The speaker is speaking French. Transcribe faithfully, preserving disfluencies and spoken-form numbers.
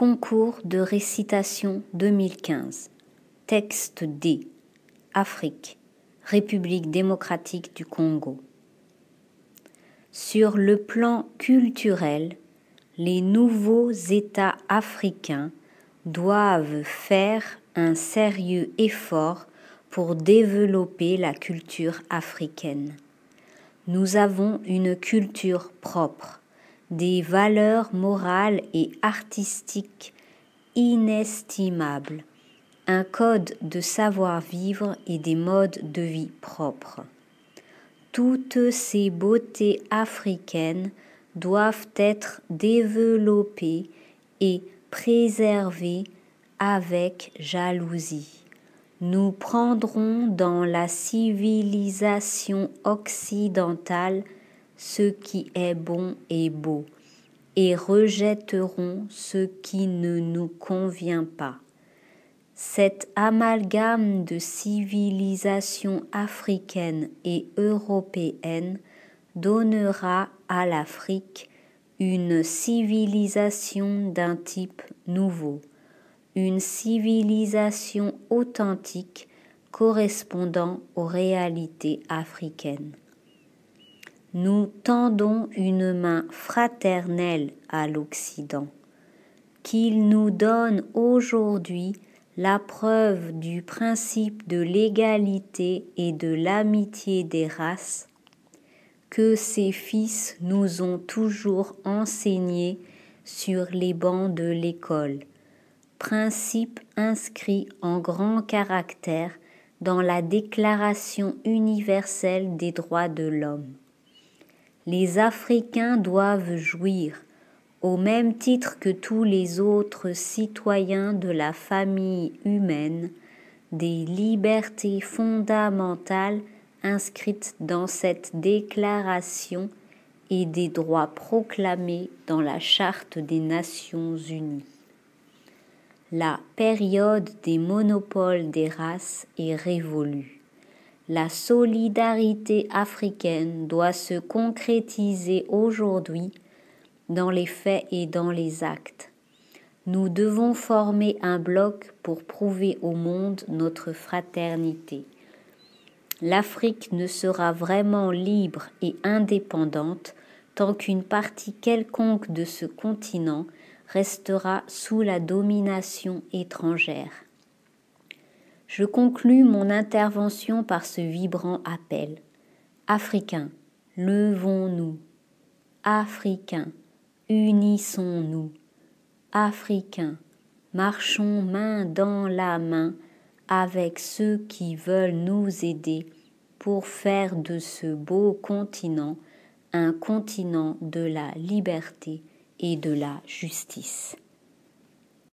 Concours de récitation deux mille quinze. Texte D. Afrique, République démocratique du Congo. Sur le plan culturel, les nouveaux États africains doivent faire un sérieux effort pour développer la culture africaine. Nous avons une culture propre, des valeurs morales et artistiques inestimables, un code de savoir-vivre et des modes de vie propres. Toutes ces beautés africaines doivent être développées et préservées avec jalousie. Nous prendrons dans la civilisation occidentale ce qui est bon et beau, et rejetterons ce qui ne nous convient pas. Cet amalgame de civilisation africaine et européenne donnera à l'Afrique une civilisation d'un type nouveau, une civilisation authentique correspondant aux réalités africaines. Nous tendons une main fraternelle à l'Occident, qu'il nous donne aujourd'hui la preuve du principe de l'égalité et de l'amitié des races que ses fils nous ont toujours enseigné sur les bancs de l'école, principe inscrit en grands caractères dans la Déclaration universelle des droits de l'homme. Les Africains doivent jouir, au même titre que tous les autres citoyens de la famille humaine, des libertés fondamentales inscrites dans cette déclaration et des droits proclamés dans la Charte des Nations Unies. La période des monopoles des races est révolue. La solidarité africaine doit se concrétiser aujourd'hui dans les faits et dans les actes. Nous devons former un bloc pour prouver au monde notre fraternité. L'Afrique ne sera vraiment libre et indépendante tant qu'une partie quelconque de ce continent restera sous la domination étrangère. Je conclus mon intervention par ce vibrant appel. Africains, levons-nous. Africains, unissons-nous. Africains, marchons main dans la main avec ceux qui veulent nous aider pour faire de ce beau continent un continent de la liberté et de la justice.